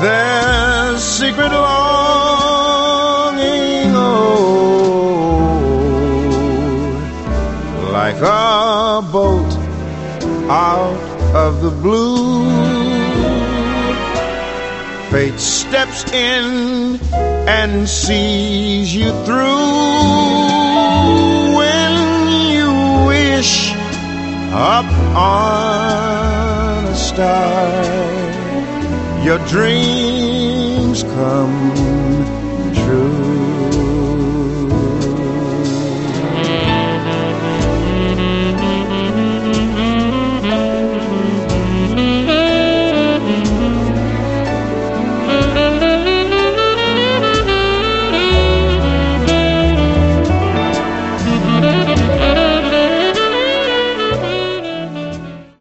their secret longing, like a bolt out of the blue. Fate steps in and sees you through. When you wish up on a star, your dreams come